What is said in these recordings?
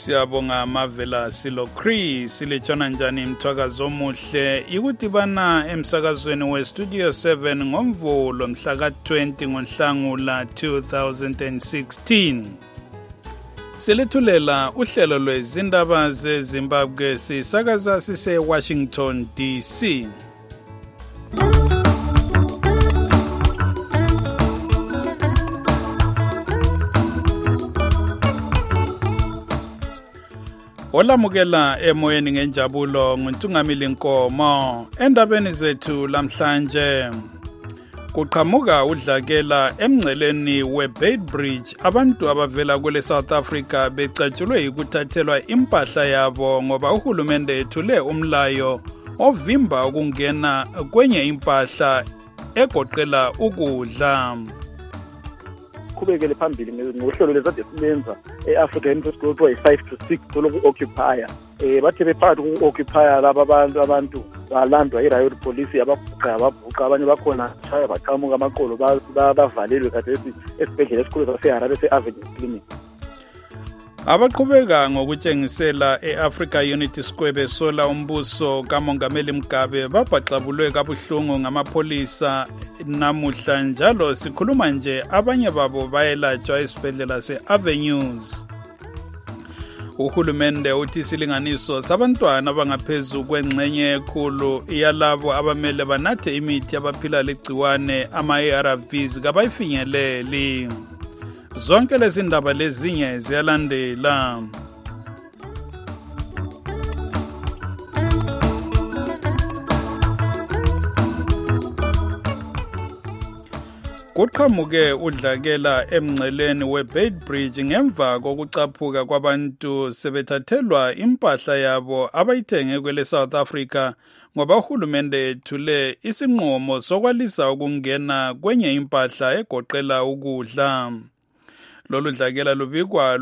Siyabonga Mavela Silo Chris silechona njani mthwakazo omuhle ikudibana emsakazweni weStudio 7 ngomvulo mhla ka-20 ngoNhlangula 2016. Silethulela uhlelo lwezindaba zeZimbabwe sisakaza sise Washington DC. Olamukela emoyeni ngenjabulo nguntungamili Nkomo endabeni zethu lamhlanje. Kuqhamuka udlakela emngceleni weBeitbridge abantu abavela kwele South Africa becatshulwe ukuthathelwa impahla yabo ngoba uhulumende ethule umlayo ovimba ukungena kwenye impahla egoqela ukudla. Kubekele phambili ngohlelo lezade silenza eAfrica Interest Group yi5 to 6 loku occupier bathe bephakathi ku occupier laba abantu balandwa iRiot Police ababhuqa abanye bakhona shaya baqhamuka amaqolo bavalelwe khathesi esibhedlela esikhulu saseHarare seAvenue Clinic. Abaqhubeka ngokutshengisela eAfrica Unity Square besola umbuso kaMongameli Mugabe babhaxabulwe kabuhlungu ngamapholisa namuhla njalo sikhuluma nje abanye babo bayelatshwa esibhedlela seAvenues. Uhulumende uthi isilinganiso sabantwana abangaphezu kwengxenye ekhulu yalabo abamele banathe imithi abaphila legciwane ama-ARVs kabayifinyeleli. Zonke lezi ndaba lezinye ziyalandela. Kuqhamuke udlakela emngceleni weBeitbridge ngemva kokucaphuka kwabantu sebethathelwa impahla yabo abayithenge kwele South Africa ngoba uhulumende ethule isinqumo sokwalisa ukungena kwenye impahla egoqela ukudla. Lolu dlakela lubikwa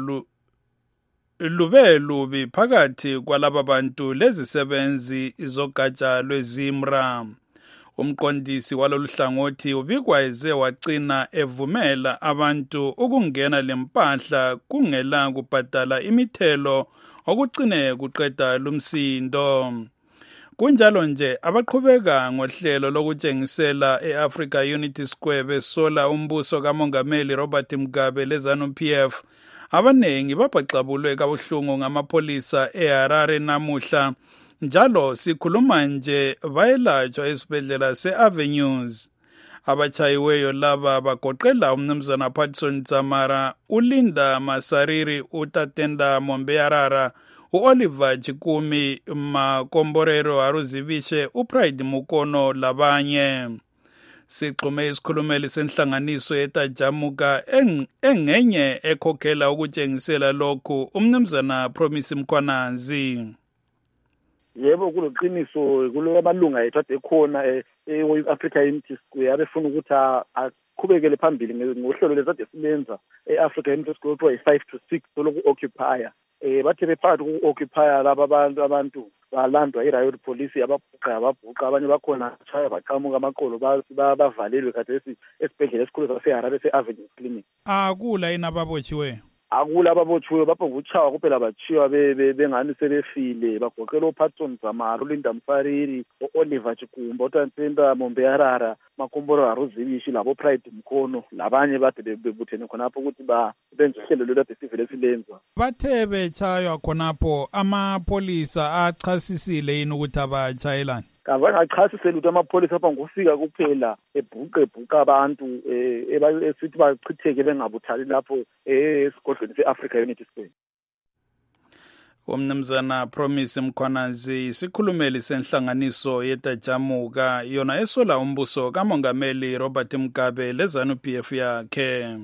lube lubi phakathi kwalaba bantu lezisebenzi izogatsha lwezimra. Umqondisi walolu hlangothi ubikwa eze wacina evumela abantu ukungena lempahla kungela kubhadala imithelo okucine kuqeda lumsindo. Kunjalo nje abaqhubeka ngohlelo lokutshengisela eAfrica Unity Square besola umbuso kaMongameli Robert Mugabe leZANU-PF abanengi babhaxabulwe kabuhlungu ngamapholisa eHarare namuhla njalo sikhuluma nje bayelatshwa esibhedlela seAvenues. Abachayiweyo laba bagoqela umnumzana Patson Tsamara, uLinda Masariri, uTatenda Mombeyarara, uOliver Chikumi, Makomborero Aruzibishe, uPride Mukono labanye. Sigxume isikhulumeli senhlanganiso etajamuka engenye ekhokhela ukutshengisela lokhu umnumzana Promise Mkhwanazi. Yebo kuloqiniso kulobalunga ethu ade khona eAfrica Unity Square abefuna ukuthi aqhubekele phambili ngohlelo lezade silenza eAfrica Unity Square yi5 to 6 loku occupier bathe bephakathi ku occupier laba abantu balandwa iRiot Police ababhuqa abanye bakhona shaya baqhamuka amaqolo bavalelwe khathesi esibhedlela esikhulu saseHarare seAvenue Clinic. Akula inababotshiwe. Akula ababotshiwe baphongutshawa kuphela bachiwa bengani sebefile bagoqela uPatson Tsamara, uLinda Masariri, uOliver Chikumba, uTatenda Mombeyarara, Makomboro Aruzibishi labo Pride Mkono labanye bade bebuthene khonapho ukuthi benze uhlelo lolade sivele silenza. Bathe betshaywa khonapho amapolisa achasisile yini ukuthi abatshayelani? Kavangachasisela ukuthi amapholisa apha ngofika kuphela ebhuqa abantu esithi bachitheke bengabuthali lapho esigodlweni seAfrica Unity Square. Umnumzana Promise Mkhwanazi isikhulumeli senhlanganiso yetajamuka yona esola umbuso kaMongameli Robert Mugabe leZANU-PF yakhe.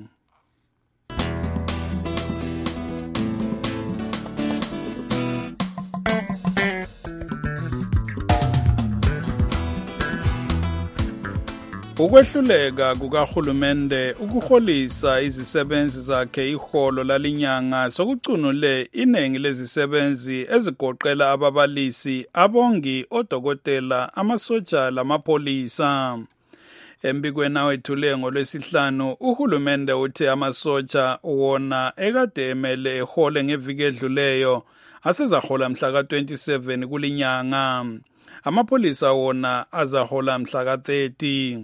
Ukwehluleka kukahulumende ukuholisa izisebenzi zakhe iholo lalinyanga sokucunule inengi lezisebenzi ezigoqela ababalisi, abongi, odokotela, amasotsha lamapholisa. Embikweni awethule ngolwesihlanu uhulumende uthi amasotsha wona ekade emele ehole ngeviki edluleyo asezahola mhla ka-27 kulinyanga. Amapholisa wona azahola mhla ka-30.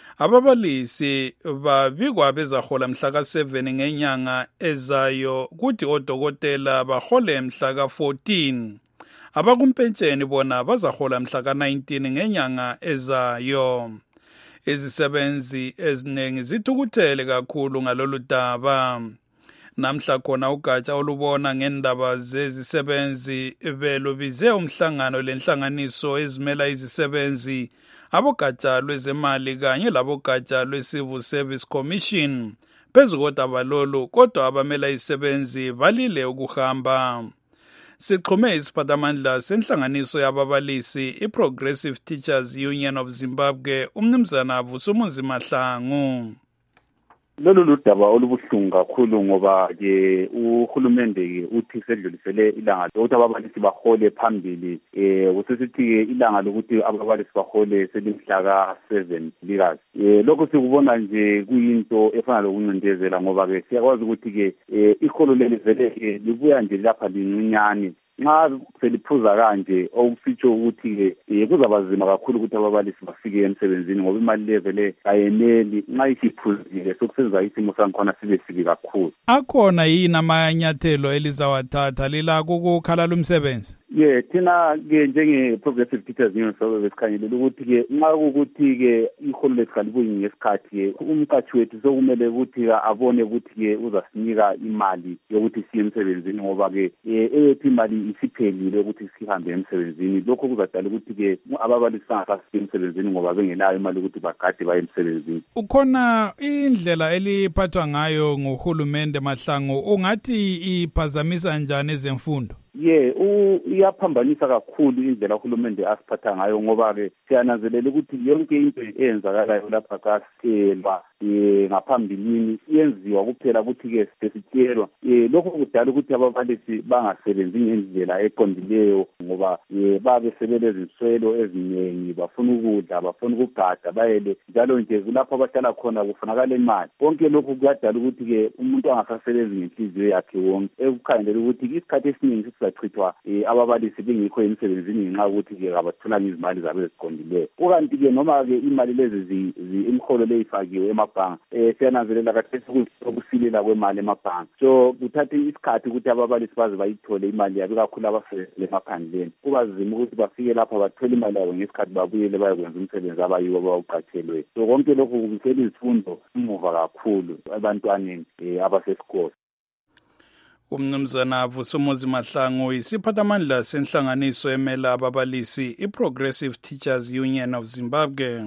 Ababalisi babikwa bezahola mhla ka-7 ngenyanga ezayo kuthi odokotela bahole mhla ka-14. Abakumpentsheni bona bazahola mhla ka-19 ngenyanga ezayo. Izisebenzi eziningi zithukuthele kakhulu ngalolu daba. Namhla khona ugatsha olubona ngendaba zezisebenzi belubize umhlangano lenhlanganiso ezimela izisebenzi, abogatsha lwezemali kanye labogatsha lwe-Civil Service Commission. Phezu kodaba lolu, kodwa abamela izisebenzi balile ukuhamba. Sichume isiphathamandla senhlanganiso yababalisi i-Progressive Teachers Union of Zimbabwe, umnumzana Vusumuzi Mahlangu. Lolu ludaba olubuhlungu kakhulu ngoba ke uhulumende uthi sedlulisele ilanga lokuthi ababalisi bahole phambili. Usesithi ilanga lokuthi ababalisi bahole selimhla ka-7 Ntulikazi. Lokho sikubona nje kuyinto efana lokuncindezela ngoba ke siyakwazi ukuthi ke iholo leli vele libuya nje lapha lincinyane. Nxa seliphuza kanje okusitsho ukuthi kuzaba nzima kakhulu ukuthi ababalisi bafike emsebenzini ngoba imali levele ayeneli. Nxa isiphuzile sokusenza isimo sankhona sibe sibi kakhulu. Akhona yini amanyathelo elizawathatha lilakho ukukhalala umsebenzi? Thina ke njenge-Progressive Teachers Union besikhangelela ukuthi ke nxa ukuthi ke iholo lethu libuye ngesikhathi ke umqashi wethu sokumele ukuthi abone ukuthi ke uzasinika imali yokuthi siye emsebenzini ngoba ke ethi imali isiphelile ukuthi sihambe emsebenzini. Lokho kuzadala ukuthi ke ababalisi bangasasiye emsebenzini ngoba bengelayo imali ukuthi bagade baye emsebenzini. Ukhona indlela eliphathwa ngayo nguhulumende Mahlangu, ungathi iphazamisa njani ezemfundo? Iyaphambanisa kakhulu indlela uhulumende asiphatha ngayo ngoba ke siyananzelela ukuthi yonke into eyenzakalayo lapha kasitelwa ngaphambilini yenziwa kuphela ukuthi ke sesitshelwa. Lokho kudala ukuthi ababalisi bangasebenzi ngendlela eqondileyo ngoba babe sebelezinswelo eziningi, bafuna ukudla, bafuna ukugada, bayele njalo nje kulapho abahlala khona kufanakala imali. Konke lokho kuyadala ukuthi ke umuntu angasasebenzi ngenhliziyo yakhe wonke, ekukhangelela ukuthi isikhathi esiningi sizachithwa ababalisi bengikho emsebenzini ngenxa ukuthi ke abatholanga izimali zabo eziqondileyo. Kukanti ke noma ke imali lezi imiholo leyifakiwe emabhanga, siyananzelela kakhulu ukusilela kwemali emabhanga. So kuthatha isikhathi ukuthi ababalisi baze bayithole imali yabo kakhulu abasebenzi emaphandleni. Kuba nzima ukuthi bafike lapha bathole imali yabo ngesikhathi babuyele bayokwenza umsebenzi abayiwo abawuqatshelwe. So konke lokhu kubisela izifundo emuva kakhulu ebantwaneni abasesikole. Umnumzana Vusumuzi Mahlangu isiphathamandla senhlanganiso emela ababalisi i-Progressive Teachers Union of Zimbabwe.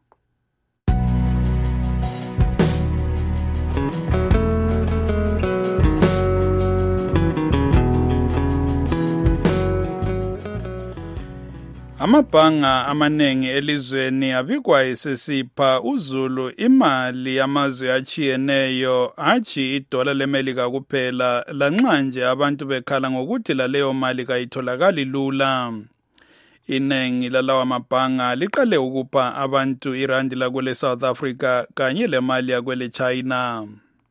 Amabhanga amanengi elizweni abikwa esesipha uZulu imali yamazwe achiyeneyo hatshi idola leMelika kuphela, lanxa nje abantu bekhala ngokuthi laleyo mali kayitholakali lula. Inengi lalawa mabhanga liqale ukupha abantu irandi lakwele South Africa kanye lemali yakwele China.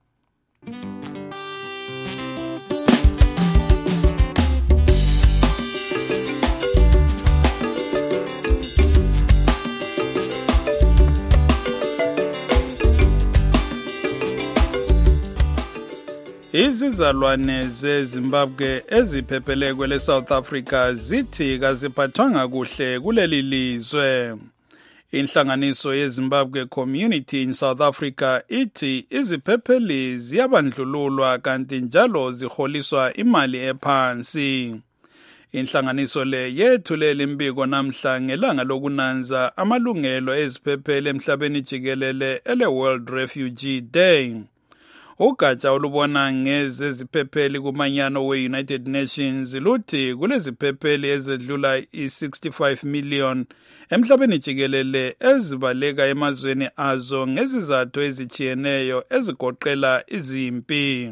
Izizalwane zeZimbabwe eziphephele kwele South Africa zithi kaziphathwanga kuhle kuleli lizwe. Inhlanganiso yeZimbabwe Community in South Africa ithi iziphepheli ziyabandlululwa kanti njalo ziholiswa imali ephansi. Inhlanganiso le yethulela imbiko namhla ngelanga lokunanza amalungelo eziphepheli emhlabeni jikelele ele World Refugee Day. Ugatsha olubona ngezeziphepheli kumanyano we-United Nations luthi kuleziphepheli ezedlula i-65 million emhlabeni jikelele ezibaleka emazweni azo ngezizathu ezichiyeneyo ezigoqela izimpi.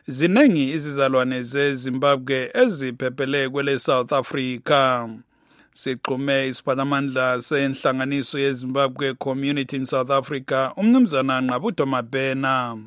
Zinengi izizalwane zeZimbabwe eziphephele kwele South Africa. Siqume isiphatamandla senhlanganiso yeZimbabwe Community in South Africa, umnumzana Nqabudo Mabhena.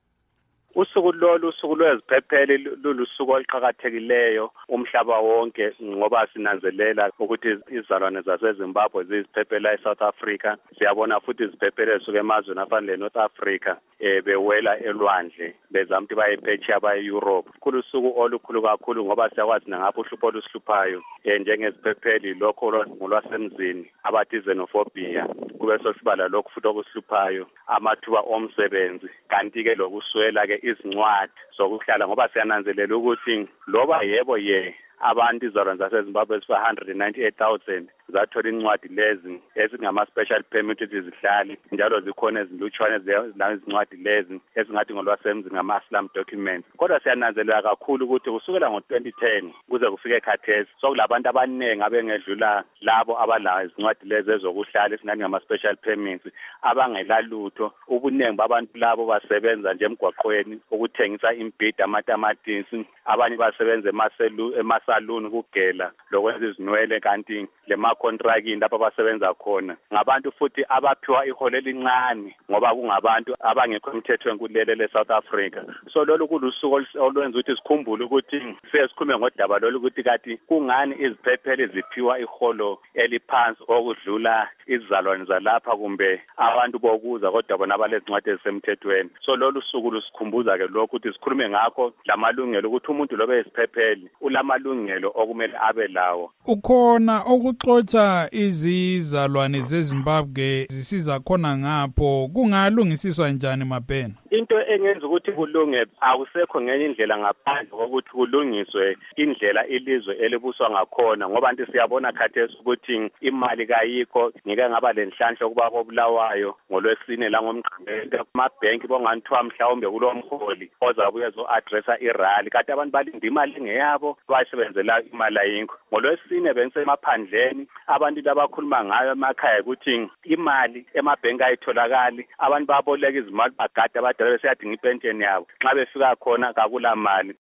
Usuku lweziphepheli lulusuku oluqhakathekileyo umhlaba wonke ngoba sinanzelela ukuthi izizalwane zaseZimbabwe ziziphephela eSouth Africa. Siyabona futhi iziphepheli esuka emazweni afana leNorth Africa bewela elwandle bezama ukuthi baye phetsheya baye Europe. Kulusuku olukhulu kakhulu ngoba siyakwazi ngapho uhlupho olusihluphayo njengeziphepheli lokho ngolwasemzini abathi xenophobia kube sosibala lokho futhi okusihluphayo amathuba omsebenzi kanti ke lokuswela ke izincwadi sokuhlala ngoba siyananzelela ukuthi loba yebo abantu izizalwane zaseZimbabwe ezi-198,000 zathola incwadi lezi ezingama-special permit ukuthi zihlale njalo zikhona ezilutshwane izincwadi lezi ezingathi ngolwasemzini ngama-asylum documents. Kodwa siyananzelela kakhulu ukuthi kusukela ngo-2010 kuze kufike khathesi sokulabantu abaningi abengedlula labo abalayo izincwadi lezi ezokuhlala esingathi ngama-special permits abangelalutho. Ubuningi babantu labo basebenza nje emgwaqweni ukuthengisa imbhida, amatamatisi, abanye basebenza emasaluni ukugela lokwenza izinwele kanti contracting lapho abasebenza khona ngabantu futhi abaphiwa iholo elincane ngoba kungabantu abangekho emthethweni kulelo leSouth Africa. So lolu kulusuku olwenza ukuthi sikhumbule ukuthi sikhulume ngodaba lolu ukuthi kathi kungani iziphepheli ziphiwa iholo eliphansi okudlula izizalwane zalapha kumbe abantu bokuza kodwa bona abalezincwadi ezisemthethweni. So lolu suku lusikhumbuza ke lokho ukuthi sikhulume ngakho lamalungelo ukuthi umuntu lobe isiphepheli ulamalungelo okumele abe lawo. Ukhona okuxoxa izizalwane zeZimbabwe zisiza khona ngapho kungalungisiswa njani Mabhena? Into engenza ukuthi kulunge akusekho ngenye indlela ngaphandle kokuthi kulungiswe indlela ilizwe elibuswa ngakhona ngoba nti siyabona khathesi ukuthi imali kayikho ngeke ngaba lenhlanhla kuba kobulawayo ngolwesine la ngomgqibelo amabhenki bonganithiwa mhlawumbe kulomholi ozabuye zo-addressa irali kanti abantu balinda imali ngeyabo bayisebenzela imali ayikho. Ngolwesine bengisemaphandleni abantu labakhuluma ngayo emakhaya ukuthi imali emabhenki ayitholakali abantu baboleka izimali bagada abadala besiyadinga ipentsheni yabo nxa befika khona kakula mali.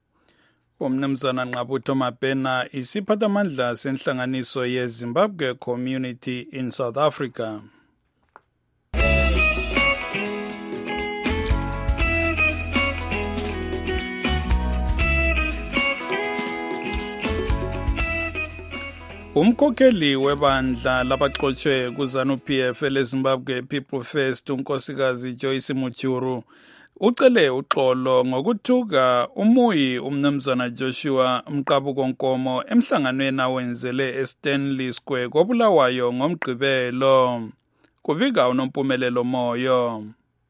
Umnumzana Nqabudo Mabhena isiphatamandla senhlanganiso yeZimbabwe Community in South Africa. Umkhokheli webandla labaxotshwe kuZANU-PF leZimbabwe People First unkosikazi Joyce Mujuru ucele uxolo ngokuthuka umuyi umnumzana Joshua Mqabuko Nkomo emhlanganweni awenzele eStanley Square koBulawayo ngomgqibelo. Kubika uNompumelelo Moyo.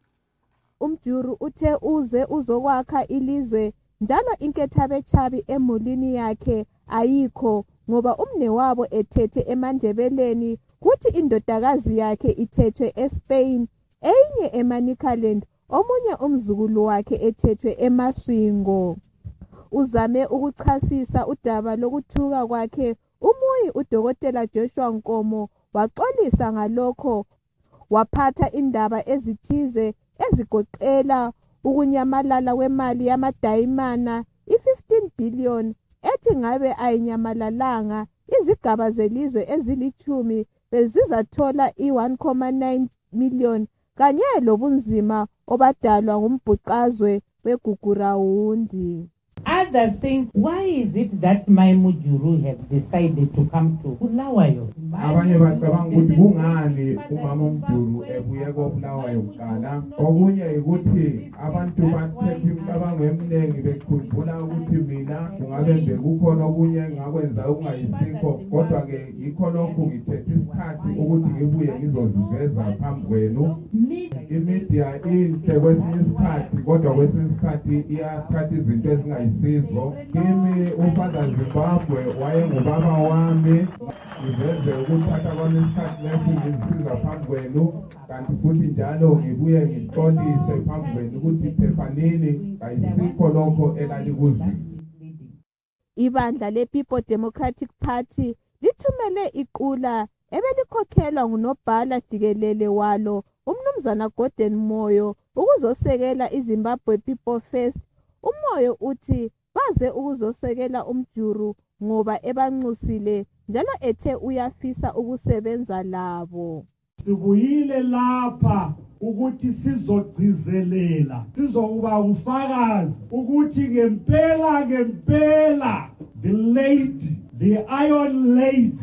Umjuru uthe uze uzokwakha ilizwe njalo inkethabechabi emulini yakhe ayikho ngoba umne wabo ethethe eMandebeleni kuthi indodakazi yakhe ithethwe eSpain enye eManicaland omunye umzukulu wakhe ethethwe eMaswingo. Uzame ukuchasisa udaba lokuthuka kwakhe umuyi uDokotela Joshua Nkomo waxolisa ngalokho waphatha indaba ezithize ezigoqela ukunyamalala kwemali yamadayimana i-15 billion ethi ngabe ayinyamalalanga izigaba zelizwe ezilithumi bezizathola i-1.9 million kanye lobunzima obadalwa ngumbhuqazwe weGugurawundi. Others think, why is it that my Mujuru have decided to come to Bulawayo? Abanye bacabanga ukuthi kungani umama uMjuru ebuye koBulawayo kuqala. Okunye ukuthi abantu bathethe imicabango eminingi bekhumbula ukuthi mina kungabe nje kukhona okunye ngakwenza okungayisikho kodwa ke yikho lokhu ngithethe isikhathi ukuthi ngibuye ngizoziveza phambi kwenu. Imedia inhle kwesinye isikhathi kodwa kwesinye isikhathi iyathatha izinto ezingayisizo. Kimi uFather Zimbabwe wayengubaba wami ngiveze ukuthatha kwami isikhathi lesi ngizisiza phambi kwenu kanti futhi njalo ngibuye ngixolise phambi kwenu ukuthi phephanini kayisikho lokho elalikuzwile. Ibandla le-People Democratic Party lithumele iqula ebelikhokhelwa ngunobhala jikelele walo umnumzana Gordon Moyo ukuzosekela iZimbabwe People First. Umoyo uthi baze ukuzosekela umjuru ngoba ebanxusile njalo ethe uyafisa ukusebenza labo. Sibuyile lapha ukuthi sizogcizelela, sizokuba ufakazi ukuthi ngempela the Iron Lady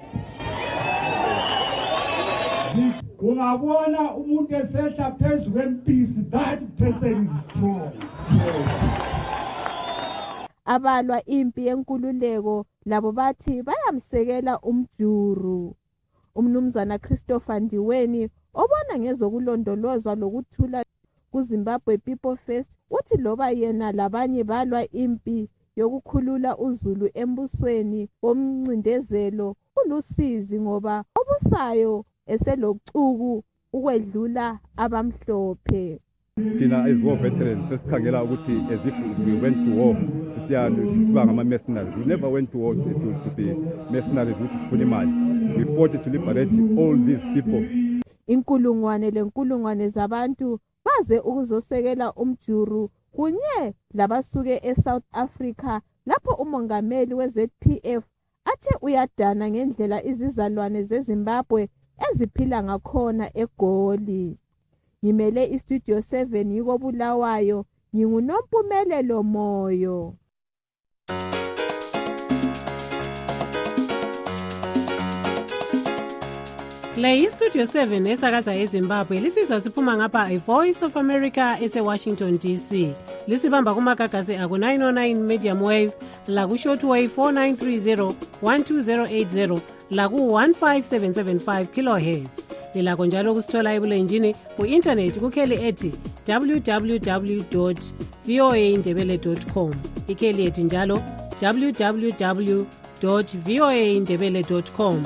ungabona umuntu esehla phezu kwempisi, that person is strong. Abalwa impi yenkululeko labo bathi bayamsekela umjuru. Umnumzana Christopher Ndiweni obona ngezokulondolozwa lokuthula kuZimbabwe People First uthi loba yena labanye balwa impi yokukhulula uZulu embusweni womncindezelo ulusizi ngoba obusayo eselocuku ukwedlula abamhlophe. Thina as war veterans sesikhangela ukuthi as if we went to war sisiba ngama-mercenaries. We never went to war to be mercenaries ukuthi sifune imali. We fought to liberate all these people. Inkulungwane zabantu baze ukuzosekela umjuru kunye labasuke eSouth Africa lapho umongameli weZPF athe uyadana ngendlela izizalwane zeZimbabwe eziphila ngakhona eGoli. Ngimele iStudio 7 yiko Bulawayo, nginguNompumelelo Moyo. Le iStudio 7 esakaza eZimbabwe lisizwa siphuma ngapha iVoice of America eseWashington DC. Lisibamba kumagagasi aku 909 medium wave, laku shortwave 4930 12080, laku 15775 kilohertz. Lilakho njalo kusithola ebulenjini ku-internet kukheli ethi www.voaindebele.com. Ikheli ethi njalo www.voaindebele.com.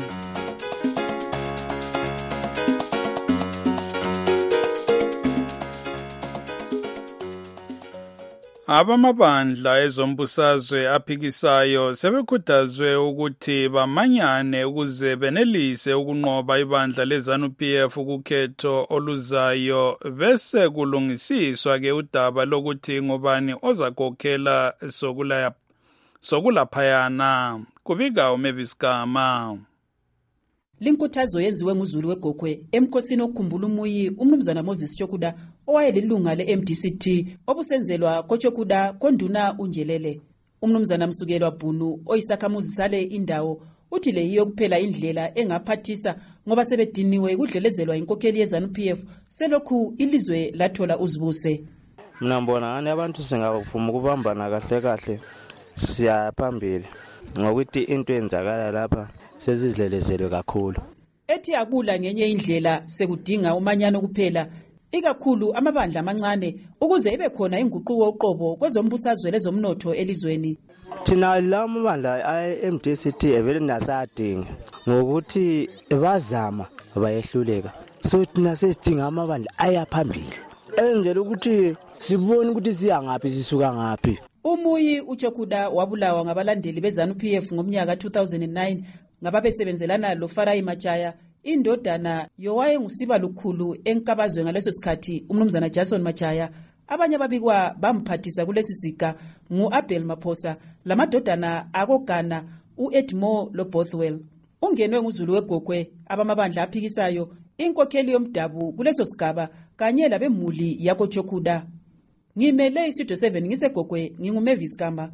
Abamabandla ezombusazwe aphikisayo sebekhuthazwe ukuthi bamanyane ukuze benelise ukunqoba ibandla leZANU-PF ukukhetho oluzayo bese kulungisiswa ke udaba lokuthi ngubani ozakhokhela sokulaphayana. Kubika uMavis Gama. Linkuthazo yenziwe nguZulu weGokwe emkhosini okukhumbula umuyi umnumzana Moses Chokuda owayelilunga le-MDCT obusenzelwa koChokuda konduna uNjelele. Umnumzana Msukelwa Bhunu oyisakhamuzi sale indawo uthi le yiyo kuphela indlela engaphathisa ngoba sebediniwe kudlelezelwa inkokheli yeZANU-PF selokhu ilizwe lathola uzibuse. Mina mbona ngani abantu singavuma ukubambana kahle siya phambili ngokuthi into enzakala lapha sezidlelezelwe kakhulu. Ethi akula ngenye indlela sekudinga umanyano kuphela ikakhulu amabandla amancane ukuze ibe khona inguquko uqobo kwezombusazwe lezomnotho elizweni. Thina la mabandla aMDCT evele nasadinga ngokuthi bazama bayehluleka. So thina sesidinga amabandla ayaphambili enzela ukuthi sibone ukuthi siya ngaphi sisuka ngaphi. Umuyi uChokuda wabulawa ngabalandeli beZANU-PF ngomnyaka 2009 ngababesebenzelana loFarai Machaya indodana yowaye ngusiba lukhulu enkabazwe ngaleso sikhathi umnumzana Jason Machaya. Abanye ababikwa bamphathisa kulesi siga nguAbel Maphosa lamadodana akogana uEdmo loBothwell. Ungenwe nguZulu weGokwe abamabandla aphikisayo inkokheli yomdabu kuleso sigaba kanye labemuli yakho Chokuda. Ngimele iStudio 7 ngiseGokwe nginguMavis Gama.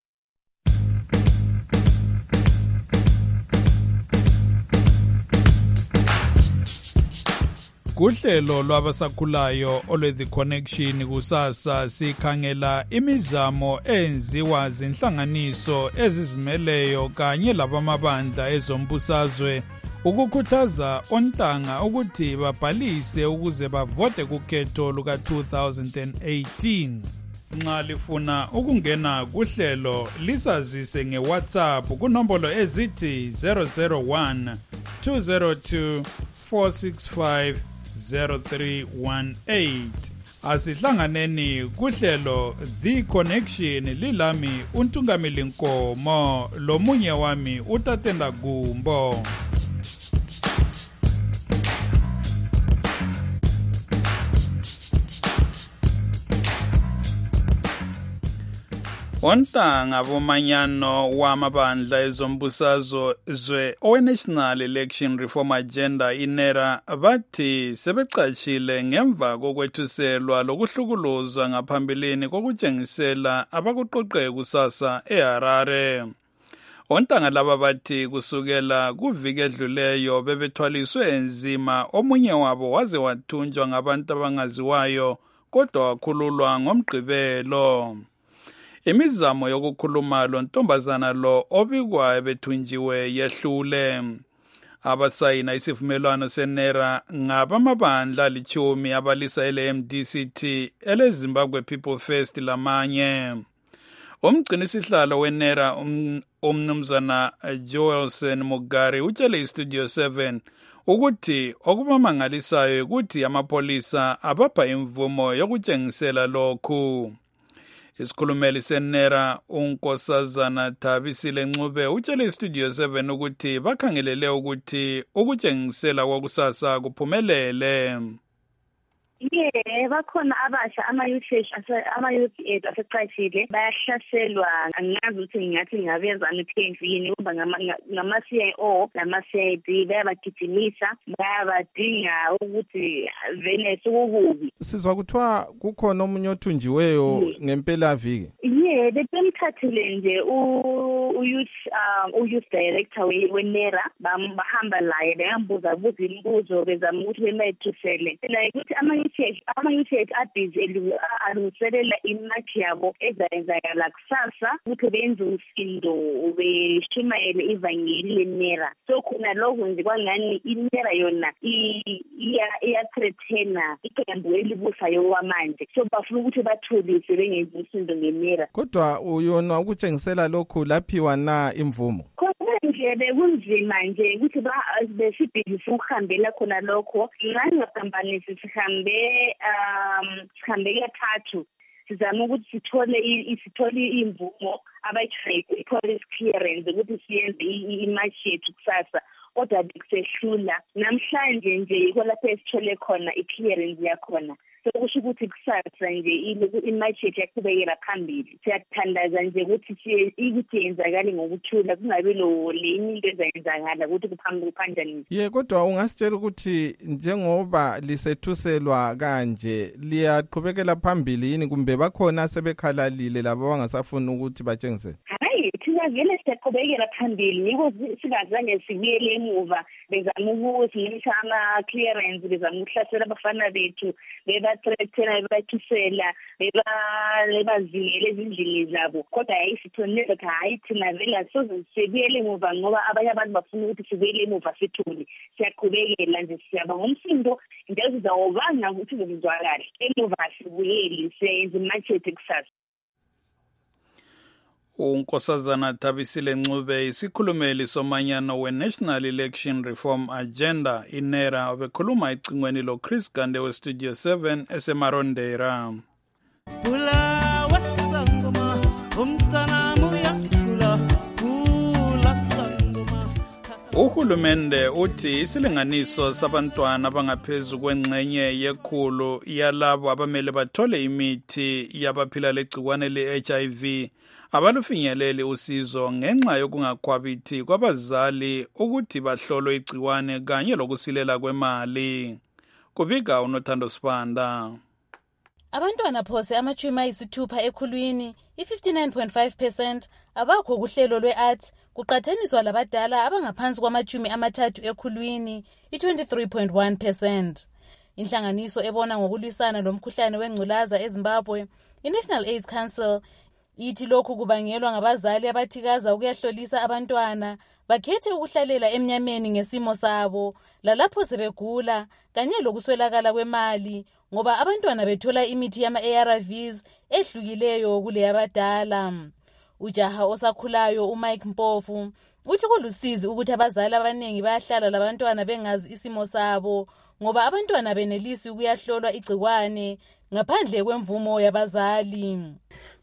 Kuhlelo lwabasakhulayo olwe-The Connection kusasa sikhangela imizamo enziwa zinhlanganiso ezizimeleyo kanye labamabandla ezombusazwe ukukhuthaza ontanga ukuthi babhalise ukuze bavote kukhetho luka-2018. Nxa lifuna ukungena kuhlelo lisazise ngeWhatsApp kunombolo ezithi 001 202 465 0318. Asihlanganeni kuhlelo The Connection lilami uNtungameli Nkomo lomunye wami uTatenda Gumbo. Ontanga bomanyano wamabandla ezombusazwe owe-National Election Reform Agenda inera bathi sebecashile ngemva kokwethuselwa lokuhlukuluzwa ngaphambilini kokutshengisela abakuqoqe kusasa eHarare. Ontanga laba bathi kusukela kuviki edluleyo bebethwaliswe enzima, omunye wabo waze wathunjwa ngabantu abangaziwayo kodwa wakhululwa ngomgqibelo. Imizamo yokukhuluma lo ntombazana lo obikwa ebethunjiwe yehlule. Abasayina isivumelwano senera ngabamabandla lichumi abalisa ele-MDCT ele-Zimbabwe People First lamanye. Umgcinisihlalo wenera umnumzana Joelson Mugari utshele iStudio 7 ukuthi okubamangalisayo ukuthi amapolisa abapha imvumo yokutshengisela lokhu. Isikhulumeli senera uNkosazana Thabisile Ncube utshele iStudio 7 ukuthi bakhangelele ukuthi ukutshengisela kwakusasa kuphumelele. Bakhona abasha ama-youth aid aseqashile bayahlaselwa. Angazi ukuthi ngingathi ngabezana PNV yini ngoba ngama-CIO nama-CID bayabagijimisa, bayabadinga ukuthi vele sukukubi. Sizwa kuthiwa kukhona omunye othunjiweyo ngempela viki. Bemthathile nje u-youth director wenera bahamba laye bayambuza imibuzo bezama ukuthi bemayethusele ukuthi ama-youth abhizi alungiselela imatch yabo ezayenzakala kusasa ukuthi benze umsindo beshumayele ivangeli lenera. So khona lokho nje kwangani inera yona iyathreathena iqembu elibusayo kwamanje, so bafuna ukuthi batholise bengenzi umsindo ngenera. Kodwa uyona ukutshengisela lokhu laphiwa na imvumo? Nje bekunzima nje ukuthi besibhizi ukuhambela khona lokho. Ngangaphambanisi sihambe kathathu sizama ukuthi sithole imvumo abayi-trade i-police clearance ukuthi siyenze imatch yethu kusasa, kodwa bekusehlula. Namhlanje nje yiko lapho esithole khona i-clearance yakhona. Sokusho ukuthi kusasa nje imatch yethu yaqhubekela phambili. Siyathandaza nje ukuthi yenzakale ngokuthula, kungabi lenye into ezayenzakala ukuthi kuphanjani. Kodwa ungasitshela ukuthi njengoba lisethuselwa kanje liyaqhubekela phambili yini kumbe bakhona sebekhalalile labo abangasafuni ukuthi batshengise? Vele siyaqhubekela phambili, yiko singazange sibuyele emuva. Bezama ukusinika ama-clearance, bezama ukuhlasela abafana bethu, bebathreathena, bebathusela, bebazingela ezindlini zabo. Kodwa yayisithonile ukuthi hayi thina vele asoze sibuyele emuva ngoba abanye abantu bafuna ukuthi sibuyele emuva sithule. Siyaqhubekela nje, siyaba ngomsindo nje sizawubanga ukuthi kuzwakale. Emuva sibuyeli, siyenza imatch yethu kusasa. uNkosazana Thabisile Ncube isikhulumeli somanyano we-National Election Reform Agenda inera obekhuluma icingweni lo Chris Gande we-Studio 7 esemarondera. Uhulumende uthi isilinganiso sabantwana abangaphezu kwengxenye yekhulu yalabo abamele bathole imithi yabaphila legciwane le-HIV abalufinyeleli usizo ngenxa yokungakhwabithi kwabazali ukuthi bahlolwe igciwane kanye lokusilela kwemali. Kubika uNothando Sibanda. Abantwana phose ama-60 ekhulwini, i-59.5% abakho kuhlelo lwe-ART kuqathaniswa labadala abangaphansi kwama-30 ekhulwini, i-23.1%. Inhlanganiso ebona ngokulwisana lomkhuhlane wengculaza eZimbabwe, i-National AIDS Council, ithi lokhu kubangelwa ngabazali abathikaza ukuyahlolisa abantwana bakhethe ukuhlalela emnyameni ngesimo sabo lalapho sebegula kanye lokuswelakala kwemali ngoba abantwana bethola imithi yama-ARVs ehlukileyo kuleyabadala. Ujaha osakhulayo uMike Mpofu uthi kulusizi ukuthi abazali abaningi bayahlala labantwana bengazi isimo sabo ngoba abantwana benelisi ukuyahlolwa igciwane ngaphandle kwemvumo yabazali.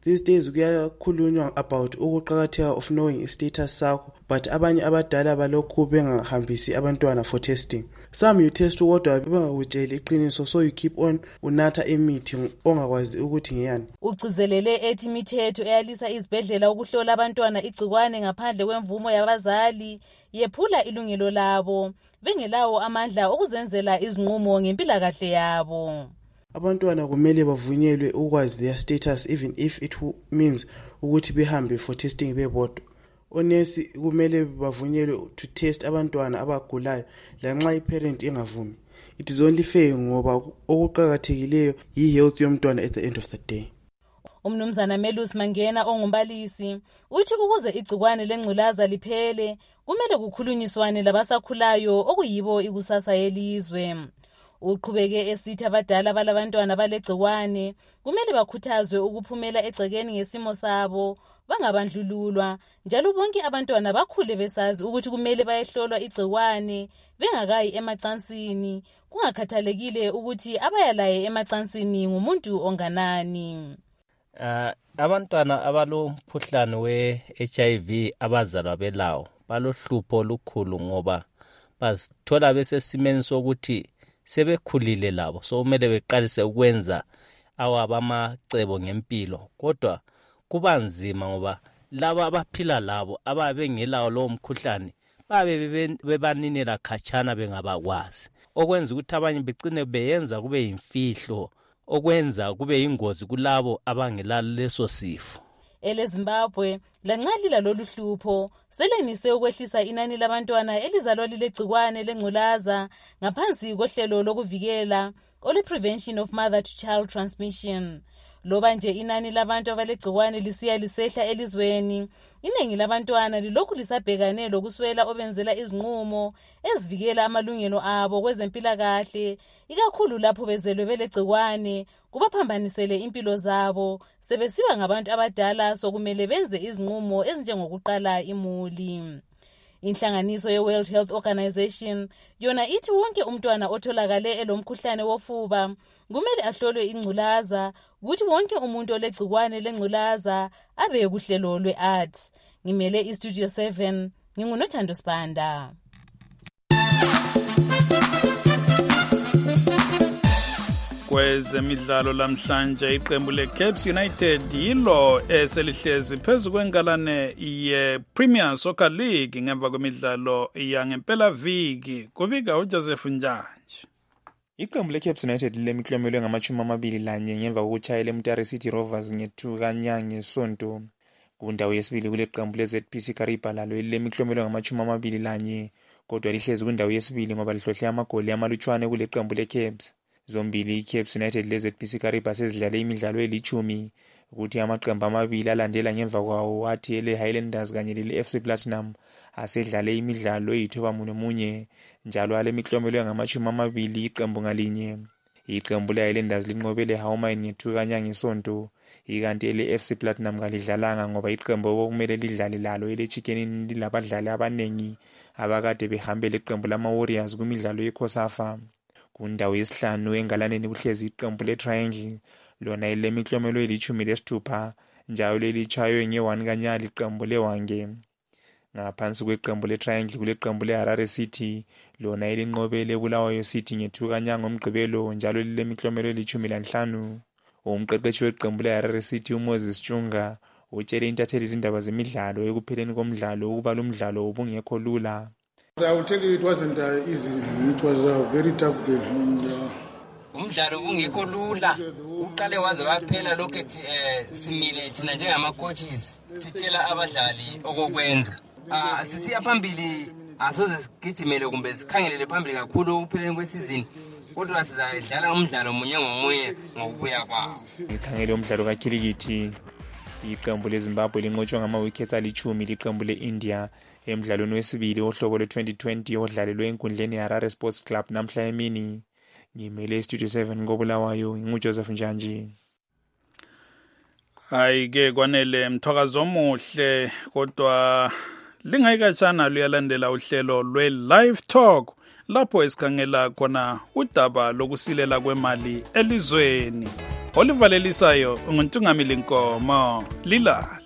these days kuyakhulunywa about ukuqakatheka of knowing status sakho, but abanye abadala balokhu bengahambisi abantwana for testing. Some you test kodwa bengakutsheli iqiniso, so you keep on unatha imithi ongakwazi ukuthi ngiyani. Ugcizelele ethi imithetho eyalisa izibhedlela ukuhlola abantwana igcikwane ngaphandle kwemvumo yabazali yephula ilungelo labo, bengelawo amandla okuzenzela izinqumo ngempilakahle yabo. Abantwana kumele bavunyelwe ukwazi their status, even if it means ukuthi behambe for testing bebodwa. Onesi kumele bavunyelwe to test abantwana abagulayo lanxa iparent ingavumi. It is only fair ngoba okuqhakathekileyo yi-health yomntwana at the end of the day. Umnumzana Melus Mangena ongumbalisi uthi ukuze igcikwane lengculaza liphele kumele kukhulunyiswane labasakhulayo okuyibo ikusasa yelizwe. Uqhubeke esithi abadala balabantwana balegcikwane kumele bakhuthazwe ukuphumela egcekeni ngesimo sabo, bangabandlululwa, njalo bonke abantwana bakhule besazi ukuthi kumele bayehlolwa igcikwane bengakayi emacansini, kungakhathalekile ukuthi abayalaye emacansini ngumuntu onganani. Abantwana abalomkhuhlane we-HIV abazalwa belawo balohlupho olukhulu ngoba bazithola besesimeni sokuthi sebekhulile labo, so kumele beqalise ukwenza awabamacebo ngempilo, kodwa kuba nzima ngoba laba abaphila labo ababengelawo lowo mkhuhlane babe bebaninela khatshana bengabakwazi, okwenza ukuthi abanye begcine beyenza kube yimfihlo, okwenza kube ingozi kulabo abangela leso sifo. EleZimbabwe lanxalila lolu hlupho selenise ukwehlisa inani labantwana elizalwa lilegcikwane lengculaza ngaphansi kohlelo lokuvikela olu-Prevention of Mother to Child Transmission. Loba nje inani labantu abalegcikwane lisiya lisehla elizweni, iningi labantwana lilokhu lisabhekane lokuswela obenzela izinqumo ezivikela amalungelo abo kwezempilakahle, ikakhulu lapho bezelwe belegcikwane kubaphambanisele impilo zabo, sebesiba ngabantu abadala sokumele benze izinqumo ezinjengokuqala imuli. Inhlanganiso ye-World Health Organization yona ithi wonke umntwana otholakale elomkhuhlane wofuba kumele ahlolwe ingculaza, ukuthi wonke umuntu olegcikwane lengculaza abe kuhlelo lwe-ART. Ngimele iStudio 7, nginguNothando Sibanda. Kwezemidlalo lamhlanje iqembu leCaps United yilo eselihlezi phezu kwengalane ye-Premier Soccer League ngemva kwemidlalo yangempela viki. Kubika uJoseph Njanje. Iqembu leCaps United lemiklomelo ngama-21 ngemva kokuchayela eMutare City Rovers ngethuka ngesonto. Kundawo yesibili kule qembu leZPC Kariba lalo lemiklomelo ngama-21 kodwa lihlezi kundawo yesibili ngoba lihlohle amagoli amalutshwane kule qembu leCaps. Zombili iCaps United leZPC Kariba sezidlale imidlalo eli-10, ukuthi amaqembu amabili alandela ngemva kwawo athi ele-Highlanders kanye lele-FC Platinum asedlale imidlalo eyi-9 njalo alemiklomelo ngama-20 iqembu ngalinye. Iqembu le-Highlanders linqobele Howmine ngethuka ngesonto, ikanti ele-FC Platinum kalidlalanga ngoba iqembu okumele lidlale lalo ele-Chicken lilabadlali abanengi abakade behambele iqembu lama-Warriors kumidlalo ye-COSAFA. Kundawo yesihlanu engalaneni kuhlezi iqembu le-Triangle lona elemiklomelo eli-16 njalo lelitshaywe nge-1 kanyali iqembu le-Hwange. Ngaphansi kweqembu le-Triangle kuleqembu le-Harare City lona elinqobele Bulawayo City ngethuka ngomgqibelo njalo lilemiklomelo eli-15. Umqeqeshi weqembu le-Harare City uMoses Chunga utshele intatheli izindaba zemidlalo ekupheleni komdlalo ukuba lo mdlalo ubungekho lula. I will tell you it wasn't easy. It was a very tough game. Umdlalo ungekho lula. Uqale waze waphela lokho simile thina njengama coaches sitshela abadlali okokwenza. Sisiya phambili asoze sigijimele kumbe sikhangelele phambili kakhulu upheleni kwesizini. Kodwa sizadlala umdlalo munye ngomunye ngokubuya kwawo. Ikhangele umdlalo kakhilikithi. Iqembu leZimbabwe linqotshwa ngama-wickets ali-10 liqembu le-India emidlalweni wesibili ohlobo lwe-2020 odlalelwe enkundleni yeHarare Sports Club namhla emini. Ngimele iStudio 7 koBulawayo, nginguJoseph Njanje. Hayi-ke kwanele mthwakazo omuhle, kodwa lingayikatshana luyalandela uhlelo lwe-Live Talk lapho esikhangela khona udaba lokusilela kwemali elizweni. olivalelisayo unguntungamili Nkomo. Lila